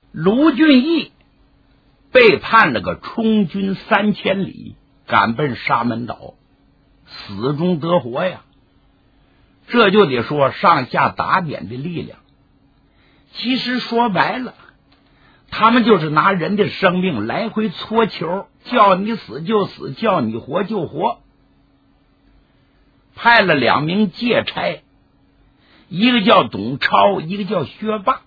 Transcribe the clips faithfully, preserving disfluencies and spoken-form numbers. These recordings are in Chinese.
卢俊义被判了个充军三千里，赶奔沙门岛，死中得活呀。这就得说上下打点的力量。其实说白了，他们就是拿人的生命来回搓球，叫你死就死，叫你活就活。派了两名借差，一个叫董超，一个叫薛霸。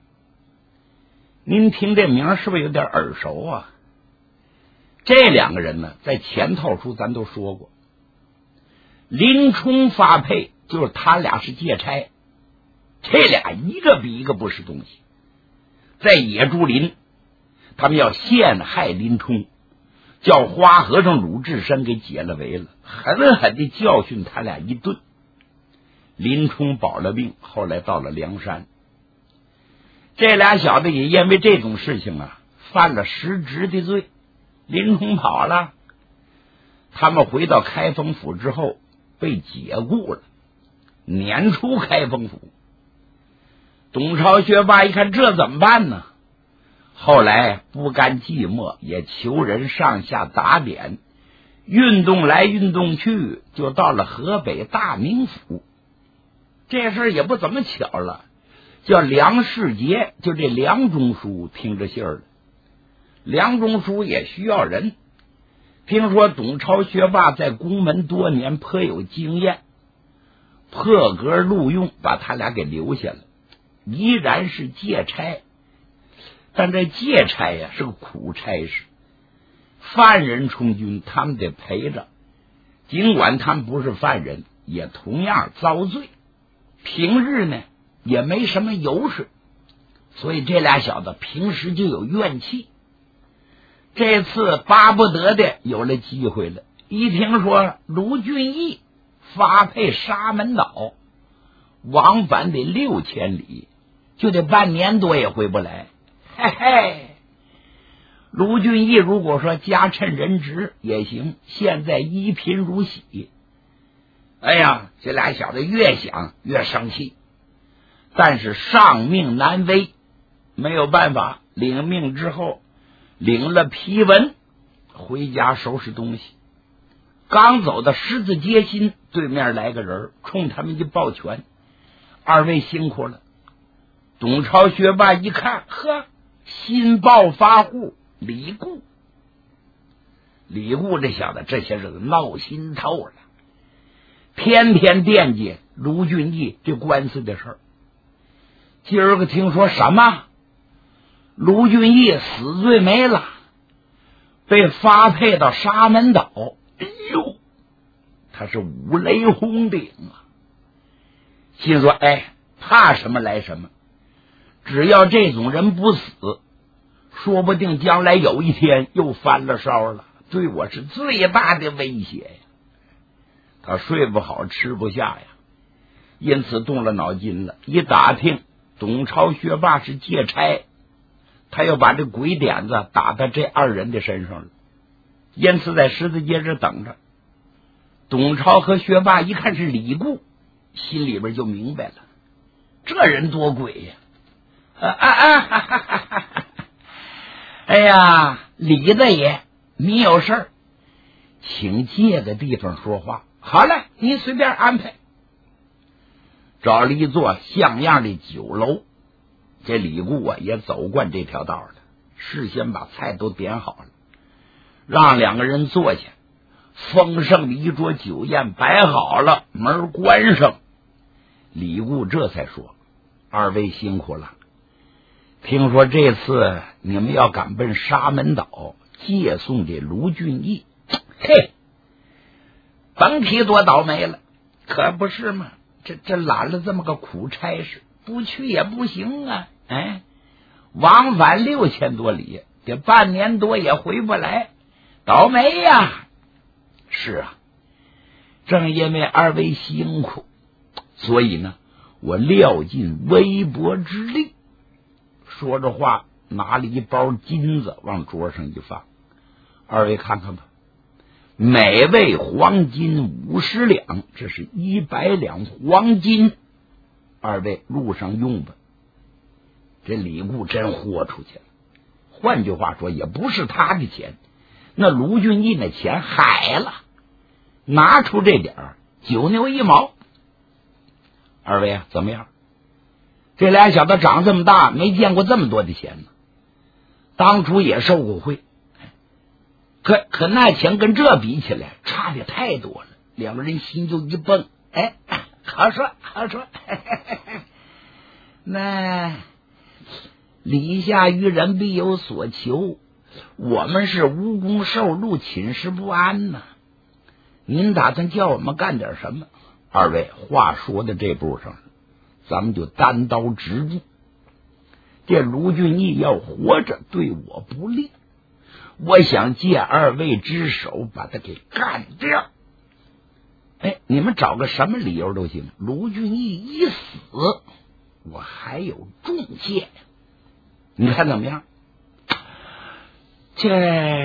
您听这名是不是有点耳熟啊？这两个人呢，在前套书咱都说过，林冲发配就是他俩是借差，这俩一个比一个不是东西。在野猪林，他们要陷害林冲，叫花和尚鲁智深给解了围了，狠狠地教训他俩一顿。林冲保了命，后来到了梁山。这俩小子也因为这种事情啊，犯了失职的罪。林冲跑了，他们回到开封府之后被解雇了，撵出开封府。董超、薛霸一看这怎么办呢？后来不甘寂寞，也求人上下打点，运动来运动去，就到了河北大名府。这事儿也不怎么巧了，叫梁世杰，就这梁中书听着信儿了。梁中书也需要人，听说董超、薛霸在宫门多年，颇有经验，破格录用，把他俩给留下了。依然是借差，但这借差呀是个苦差事，犯人充军他们得陪着，尽管他们不是犯人，也同样遭罪。平日呢也没什么油水，所以这俩小子平时就有怨气。这次巴不得的有了机会了，一听说卢俊义发配沙门岛，往返得六千里，就得半年多也回不来。嘿嘿，卢俊义如果说加趁人职也行，现在一贫如洗。哎呀，这俩小子越想越生气，但是上命难违，没有办法，领命之后领了批文回家收拾东西。刚走到十字街心，对面来个人冲他们一抱拳，二位辛苦了。董超、薛霸一看，呵，新暴发户李固。李固这小子这些日子闹心透了，天天惦记卢俊义这官司的事儿。今儿个听说什么？卢俊义死罪没了，被发配到沙门岛。哎呦，他是五雷轰顶啊！心说，哎，怕什么来什么，只要这种人不死，说不定将来有一天又翻了烧了，对我是最大的威胁呀。他睡不好，吃不下呀，因此动了脑筋了。一打听董超、薛霸是借差，他要把这鬼点子打到这二人的身上了，因此在十字街这等着。董超和薛霸一看是李固，心里边就明白了，这人多鬼呀！啊啊啊哈哈哈哈！哎呀，李大爷，你有事儿，请借个地方说话。好嘞，你随便安排。找了一座像样的酒楼，这李固啊也走惯这条道了，事先把菜都点好了，让两个人坐下。丰盛的一桌酒宴摆好了，门关上，李固这才说：“二位辛苦了，听说这次你们要赶奔沙门岛，借送给卢俊义。嘿，甭提多倒霉了，可不是吗？这这揽了这么个苦差事，不去也不行啊！哎，往返六千多里，这半年多也回不来，倒霉呀！是啊，正因为二位辛苦，所以呢，我料尽微薄之力。”说着话，拿了一包金子往桌上一放，二位看看吧，每位黄金五十两，这是一百两黄金，二位路上用吧。 这李固真豁出去了。换句话说，也不是他的钱，那卢俊义那钱海了，拿出这点儿九牛一毛。二位啊，怎么样？这俩小子长这么大没见过这么多的钱呢。当初也受过贿，可可那钱跟这比起来差的太多了，两个人心就一蹦。哎，好说好说，那礼下于人必有所求，我们是无功受禄，寝食不安呐。您打算叫我们干点什么？二位话说到这步上，咱们就单刀直入。这卢俊义要活着对我不利，我想借二位之手把他给干掉。哎，你们找个什么理由都行，卢俊义一死，我还有重谢，你看怎么样？这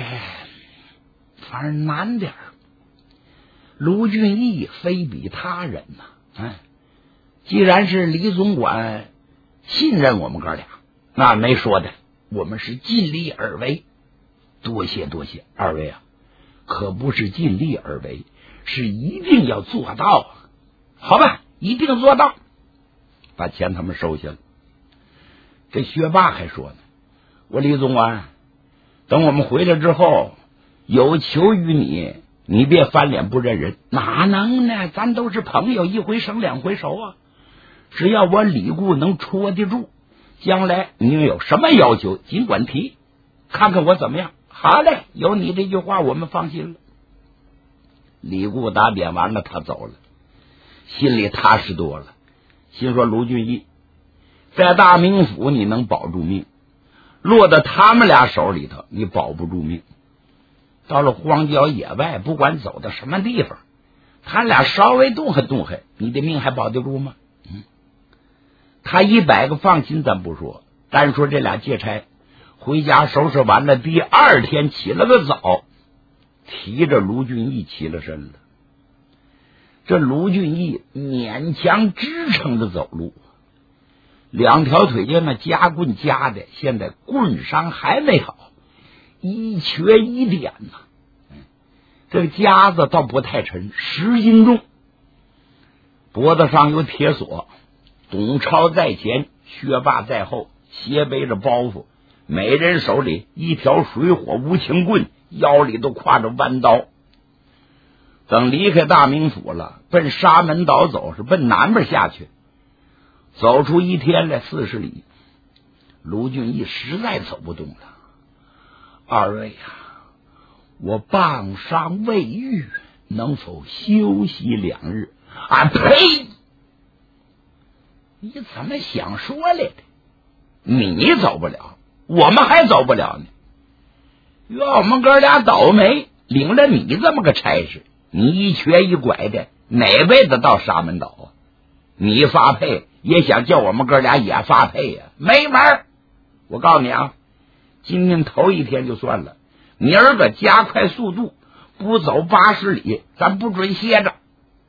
反正难点儿。卢俊义非比他人呐、啊，哎，既然是李总管信任我们哥俩，那没说的，我们是尽力而为。多谢多谢，二位啊，可不是尽力而为，是一定要做到。好吧，一定做到。把钱他们收下了。这薛霸还说呢，我李总管，等我们回来之后，有求于你，你别翻脸不认人。哪能呢？咱都是朋友，一回生两回熟啊。只要我李固能戳得住，将来你有什么要求尽管提，看看我怎么样。好嘞，有你这句话我们放心了。李固答辩完了，他走了，心里踏实多了，心说卢俊义在大名府你能保住命，落到他们俩手里头你保不住命。到了荒郊野外，不管走到什么地方，他俩稍微动还动还，你的命还保得住吗？嗯，他一百个放心咱不说，单说这俩借差回家收拾完了，第二天起了个早，提着卢俊义起了身了。这卢俊义勉强支撑着走路，两条腿就那夹棍夹的，现在棍伤还没好，一瘸一点呐、啊。这个夹子倒不太沉，十斤重，脖子上有铁锁。董超在前，薛霸在后，斜背着包袱，每人手里一条水火无情棍，腰里都挎着弯刀。等离开大名府了，奔沙门岛走，是奔南边下去。走出一天来四十里，卢俊义实在走不动了。二位呀、啊，我棒伤未愈，能否休息两日？啊呸！你怎么想说来的？你走不了，我们还走不了呢。要我们哥俩倒霉，领了你这么个差事，你一瘸一拐的，哪辈子到沙门岛啊？你发配也想叫我们哥俩也发配呀、啊？没门！我告诉你啊，今天头一天就算了，明儿个加快速度，不走八十里，咱不准歇着。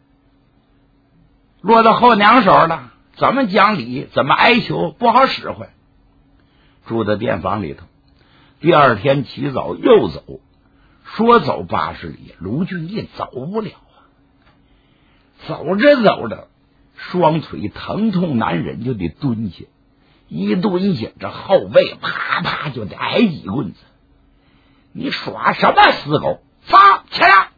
落到后娘手了，怎么讲理，怎么哀求，不好使唤。住在店房里头，第二天起早又走，说走八十里，卢俊义走不了啊。走着走着，双腿疼痛难忍，就得蹲下。一蹲下，这后背啪啪就得挨几棍子。你耍什么死狗？放起来！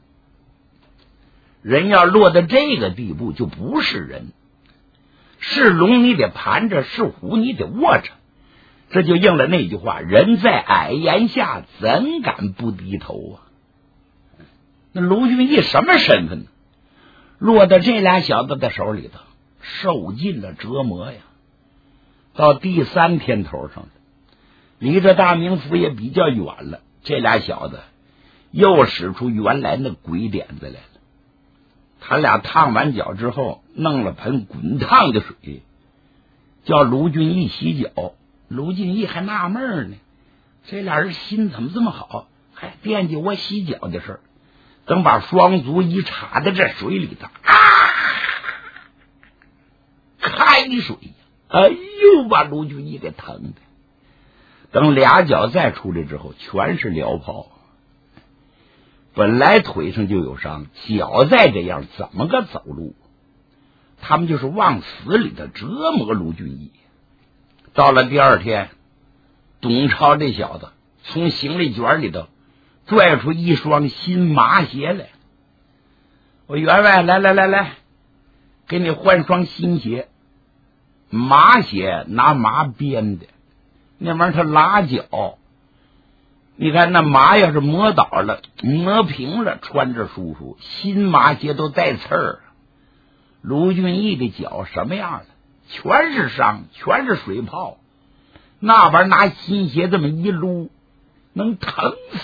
人要落到这个地步，就不是人。是龙你得盘着，是虎你得卧着。这就应了那句话：人在矮檐下，怎敢不低头啊？那卢俊义什么身份呢？落到这俩小子的手里头，受尽了折磨呀。到第三天头上了，离这大名府也比较远了，这俩小子又使出原来那鬼点子来了。他俩烫完脚之后，弄了盆滚烫的水，叫卢俊义洗脚。卢俊义还纳闷呢，这俩人心怎么这么好，还惦记我洗脚的事儿。等把双足一插在这水里头，啊，开水呀， 哎呦，把卢俊义给疼的。等俩脚再出来之后，全是燎泡。本来腿上就有伤，脚再这样，怎么个走路？他们就是往死里头折磨卢俊义。到了第二天，董超这小子从行李卷里头拽出一双新麻鞋来。我员外，来来来来，给你换双新鞋。麻鞋拿麻编的，那玩意儿它拉脚，你看那麻要是磨倒了磨平了，穿着舒服。新麻鞋都带刺儿。卢俊义的脚什么样了？全是伤，全是水泡。那玩意儿拿新鞋这么一撸，能疼死。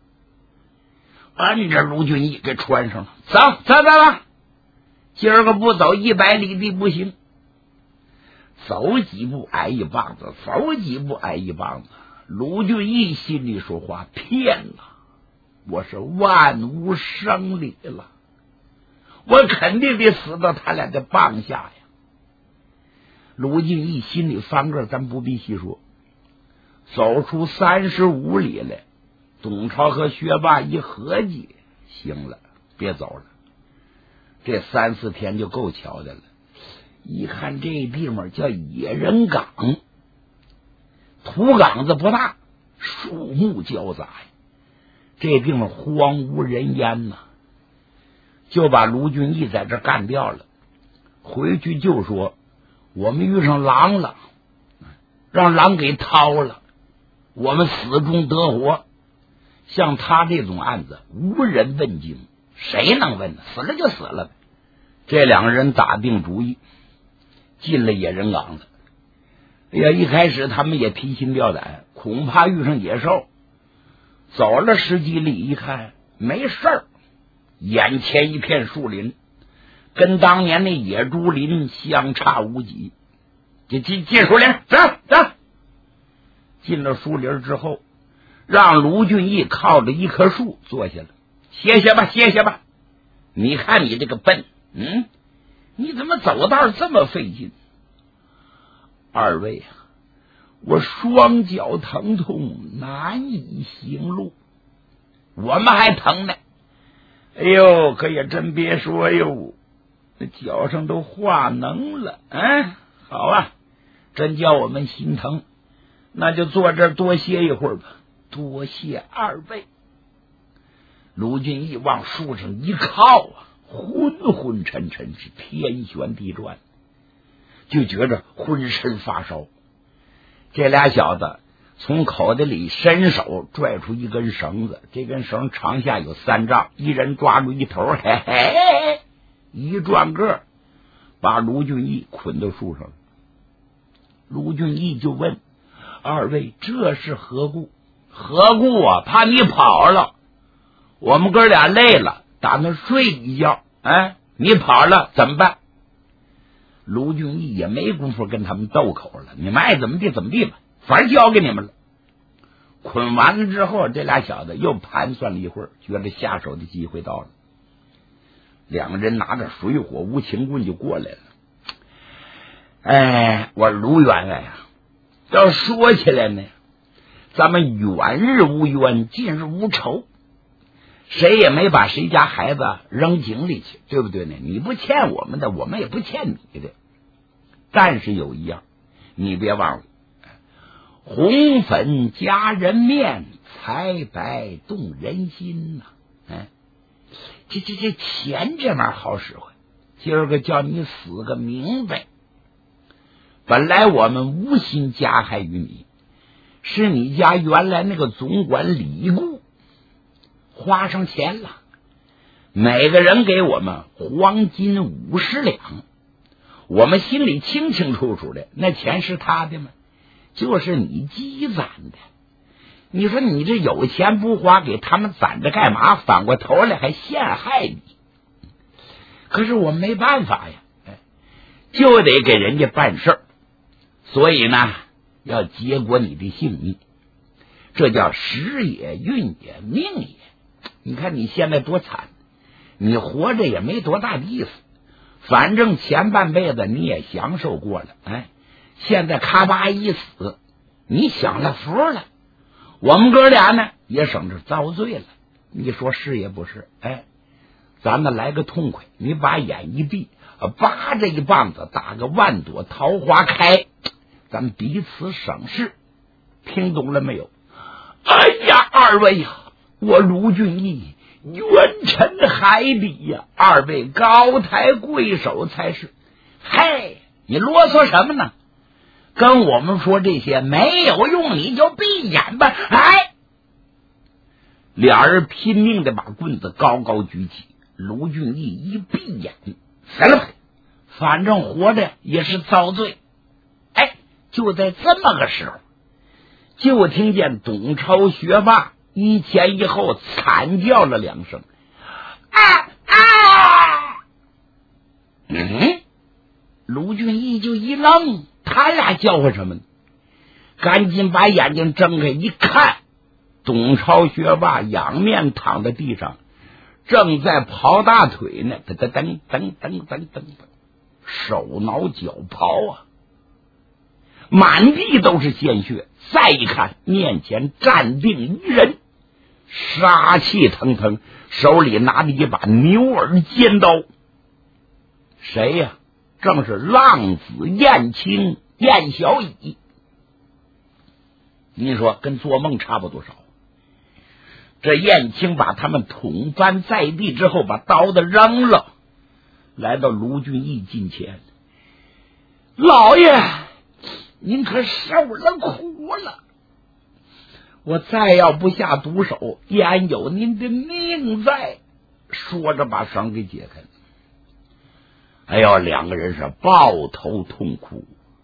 按着卢俊义给穿上了，走走走走，今儿个不走一百里地不行。走几步挨一棒子，走几步挨一棒子。卢俊义心里说话，骗了，我是万无生理了，我肯定得死到他俩的棒下呀。卢俊义心里翻个，咱不必细说。走出三十五里来，董超和薛霸一合计，行了，别走了，这三四天就够瞧的了。一看这地方叫野人岗，土岗子不大，树木交杂呀，这地方荒无人烟呐，就把卢俊义在这干掉了。回去就说我们遇上狼了，让狼给掏了，我们死中得活。像他这种案子无人问津，谁能问呢？死了就死了呗。这两个人打定主意进了野人岗了。哎呀，一开始他们也提心吊胆，恐怕遇上野兽。走了十几里，一看没事儿，眼前一片树林，跟当年那野猪林相差无几。进进进树林，走走。进了树林之后，让卢俊义靠着一棵树坐下了，歇歇吧，歇歇吧。你看你这个笨，嗯，你怎么走道这么费劲？二位啊，我双脚疼痛，难以行路。我们还疼呢。哎呦，可也真别说哟，这脚上都化脓了。嗯，好啊，真叫我们心疼。那就坐这儿多歇一会儿吧。多谢二位。卢俊义往树上一靠啊，昏昏沉沉，是天旋地转，就觉着浑身发烧。这俩小子从口袋里伸手拽出一根绳子，这根绳长下有三丈，一人抓住一头，嘿嘿，一转个把卢俊义捆到树上了。卢俊义就问二位这是何故？何故啊？怕你跑了，我们哥俩累了，打算睡一觉。哎，你跑了怎么办？卢俊义也没工夫跟他们斗口了，你们爱怎么地怎么地吧，反正交给你们了。捆完了之后，这俩小子又盘算了一会儿，觉得下手的机会到了。两个人拿着水火无情棍就过来了。哎，我卢员外呀，要说起来呢，咱们远日无冤，近日无仇，谁也没把谁家孩子扔井里去，对不对呢？你不欠我们的，我们也不欠你的。但是有一样，你别忘了，红粉夹人面，财白动人心呐、啊。哎，这这这钱这玩意儿好使唤，今儿个叫你死个明白。本来我们无心加害于你，是你家原来那个总管李固花上钱了，每个人给我们黄金五十两，我们心里清清楚楚的，那钱是他的吗？就是你积攒的。你说你这有钱不花，给他们攒着干嘛？反过头来还陷害你。可是我没办法呀，就得给人家办事儿，所以呢，要结果你的性命，这叫时也运也命也。你看你现在多惨，你活着也没多大的意思，反正前半辈子你也享受过了，哎， 现在咔吧一死，你享了福了，我们哥俩呢也省着遭罪了。你说是也不是？哎，咱们来个痛快，你把眼一闭，叭这一棒子打个万朵桃花开，咱们彼此省事。听懂了没有？哎呀，二位呀，我卢俊义冤沉海底呀，二位高抬贵手才是。嘿，你啰嗦什么呢？跟我们说这些没有用，你就闭眼吧。哎，俩人拼命的把棍子高高举起，卢俊义一闭眼，死了吧，反正活着也是遭罪。哎，就在这么个时候，就听见董超学霸一前一后惨叫了两声，啊啊！嗯，卢俊义就一愣，他俩叫唤什么呢？赶紧把眼睛睁开一看，董超学霸仰面躺在地上，正在刨大腿呢，噔噔噔噔噔噔噔，手挠脚刨啊，满地都是鲜血。再一看，面前站定一人，杀气腾腾，手里拿着一把牛耳尖刀。谁呀？正是浪子燕青燕小乙。你说跟做梦差不多少。这燕青把他们捅翻在地之后，把刀子扔了，来到卢俊义近前，老爷，您可受了苦了，我再要不下毒手，焉有您的命在。说着把绳给解开了。哎呦，两个人是抱头痛哭。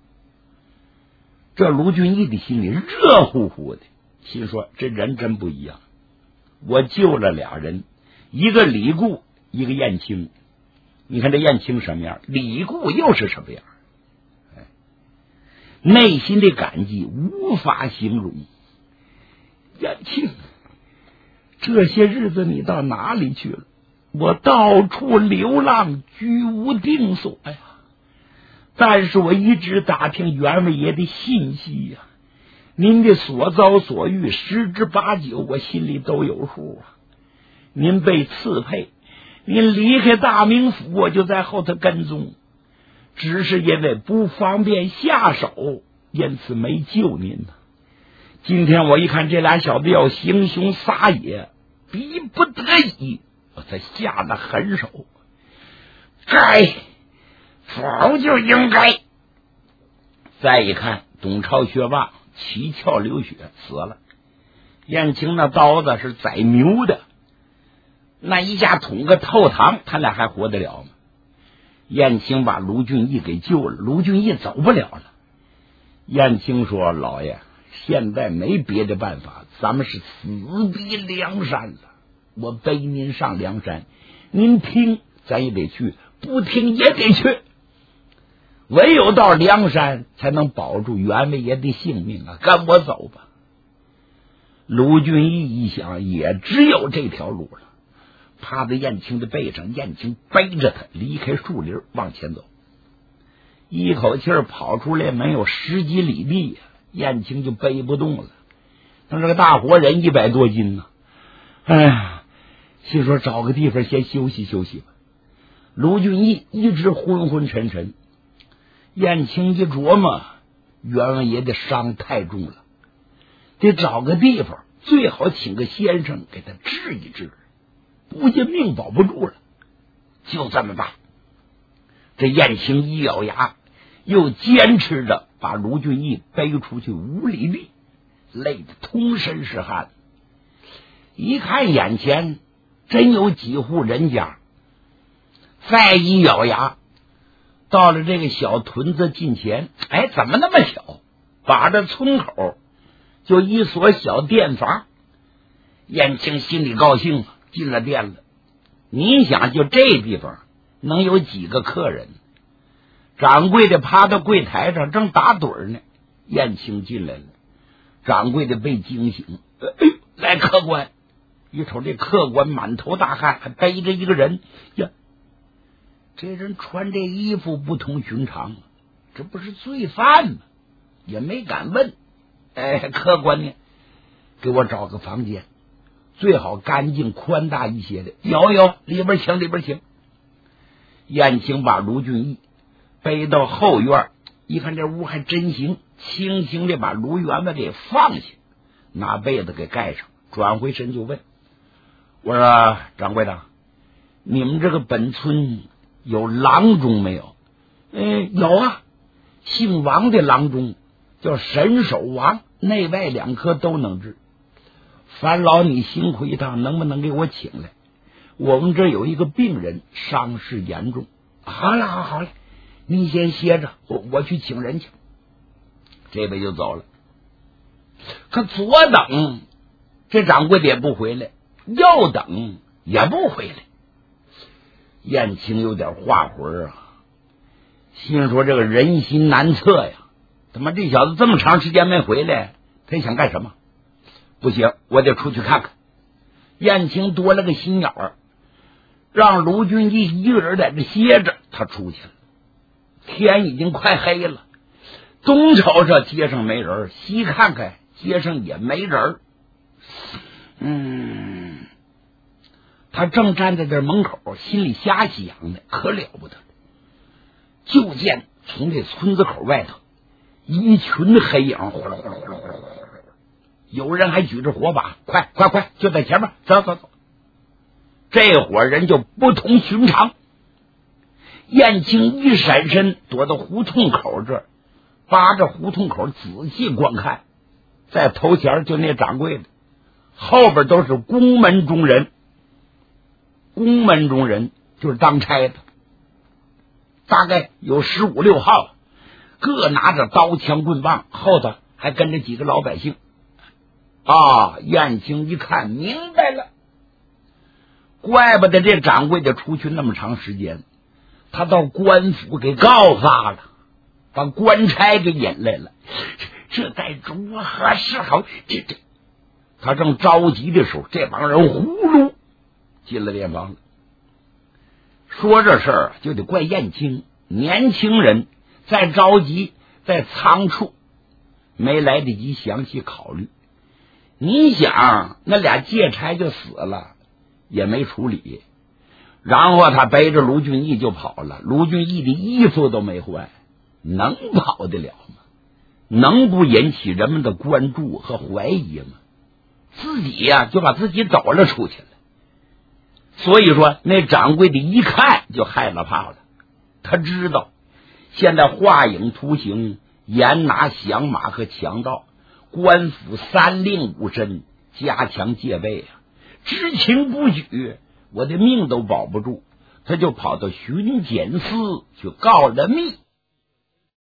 这卢俊义的心里热乎乎的，心说这人真不一样，我救了俩人，一个李固，一个燕青。你看这燕青什么样，李固又是什么样，哎，内心的感激无法形容。燕青，这些日子你到哪里去了？我到处流浪，居无定所呀。但是我一直打听袁伟爷的信息呀，您的所遭所遇十之八九我心里都有数啊。您被赐配，您离开大名府，我就在后头跟踪，只是因为不方便下手，因此没救您呢。今天我一看这俩小子要行凶撒野，逼不得已，我才下了狠手。该早就应该。再一看，董超学霸七窍流血死了，燕青那刀子是宰牛的，那一下捅个透膛，他俩还活得了吗？燕青把卢俊义给救了，卢俊义走不了了。燕青说，老爷，现在没别的办法，咱们是死逼梁山了，我背您上梁山，您听咱也得去，不听也得去，唯有到梁山才能保住袁伟爷的性命啊！跟我走吧。卢俊义一想，也只有这条路了，趴在燕青的背上，燕青背着他离开树林往前走，一口气儿跑出来没有十几里地，燕青就背不动了。他是个大活人，一百多斤呢、啊。哎呀，心说找个地方先休息休息吧。卢俊义一直昏昏沉沉。燕青一琢磨，袁文爷的伤太重了，得找个地方，最好请个先生给他治一治，不然命保不住了。就这么办。这燕青一咬牙，又坚持着把卢俊义背出去五里地，累得通身是汗。一看眼前真有几户人家，再一咬牙，到了这个小屯子近前，哎，怎么那么巧？把这村口就一所小店房。燕青心里高兴，进了店了。你想，就这地方能有几个客人？掌柜的趴到柜台上正打盹呢，燕青进来了。掌柜的被惊醒，哎呦，来客官！一瞅这客官满头大汗，还背着一个人呀。这人穿这衣服不同寻常， 这不是罪犯吗？也没敢问。哎，客官呢，给我找个房间，最好干净宽大一些的。有有，里边请，里边请。燕青把卢俊义背到后院，一看这屋还真行，轻轻的把卢员外给放下，拿被子给盖上，转回身就问：“我说掌柜的，你们这个本村有郎中没有？”“嗯，有啊，姓王的郎中叫神手王，内外两科都能治。烦劳你辛苦一趟，能不能给我请来？我们这有一个病人伤势严重。”“好了，好好了，你先歇着，我我去请人去。”这位就走了。可左等这掌柜的也不回来，右等也不回来。燕青有点话魂啊，心说这个人心难测呀，他妈这小子这么长时间没回来，他想干什么？不行，我得出去看看。燕青多了个心眼儿，让卢俊义一个人在这歇着，他出去了。天已经快黑了，东瞅瞅街上没人，西看看街上也没人。嗯，他正站在这门口，心里瞎想呢，可了不得。就见从这村子口外头一群黑影，呼噜呼噜呼噜呼噜，有人还举着火把，快快快，就在前面，走走走。这伙人就不同寻常。燕青一闪身躲到胡同口这儿，扒着胡同口仔细观看，在头前就那掌柜的，后边都是宫门中人。宫门中人就是当差的，大概有十五六号，各拿着刀枪棍棒，后头还跟着几个老百姓。啊，燕青一看明白了，怪不得这掌柜的出去那么长时间，他到官府给告发了，把官差给引来了，这该如何是好？这这，他正着急的时候，这帮人呼噜进了店房了。说这事儿就得怪燕青，年轻人再着急再仓促，没来得及详细考虑。你想那俩借差就死了，也没处理，然后他背着卢俊义就跑了，卢俊义的衣服都没换，能跑得了吗？能不引起人们的关注和怀疑吗？自己呀、啊、就把自己抖了出去了。所以说那掌柜的一看就害了怕了，他知道现在画影图形，严拿降马和强盗，官府三令五申，加强戒备啊，知情不举，我的命都保不住。他就跑到巡检司去告了密。